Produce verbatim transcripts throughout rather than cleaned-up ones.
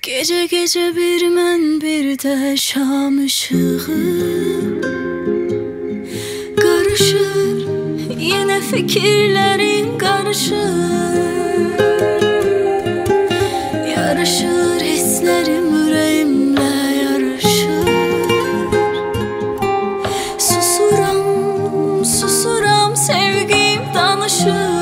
Gece gece bir mən bir də şam ışığı qarışır, yenə fikirlərim qarışır. Yarışır hisslərim ürəyimlə yarışır. Susuram, susuram, sevgim danışır.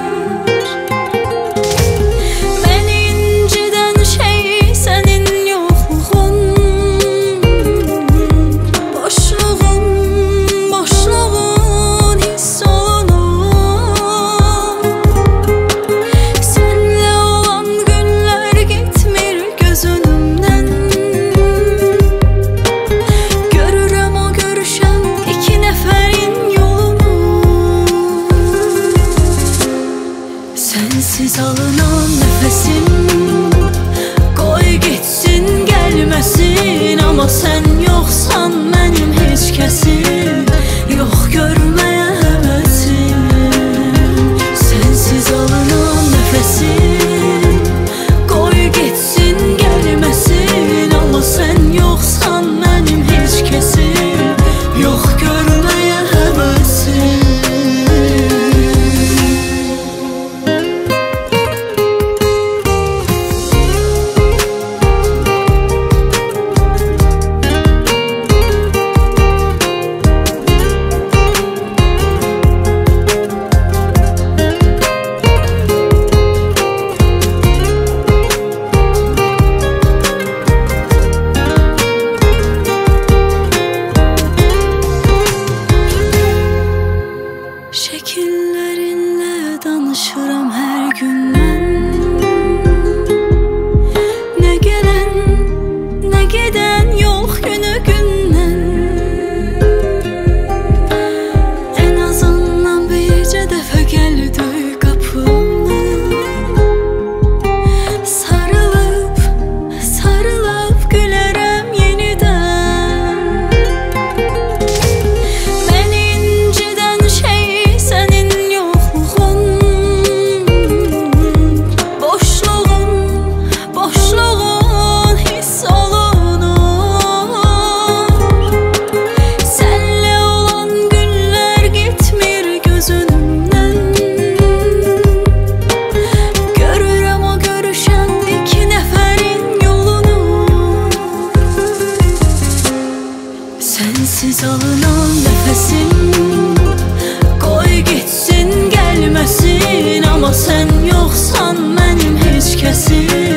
Sensiz alınan nefesim, qoy getsin gəlməsin. Amma sen yoxsan mənim heç kəsim yox görməyə həvəsim. Sensiz alınan nefesim, qoy getsin gəlməsin. Amma sen yoxsan mənim heç kəsim yox görməyə həvəsim. Şəkillərinlə danışıram hər gün mən. Nə gələn, nə gedən yox günü gündən. Ən azından bircə dəfə gəl döy qapımı. Sarılıb, sarılıb gülərəm yenidən. Məni incidən şey sensiz alınan nefesim, qoy getsin gəlməsin. Amma sen yoxsan mənim heç kəsim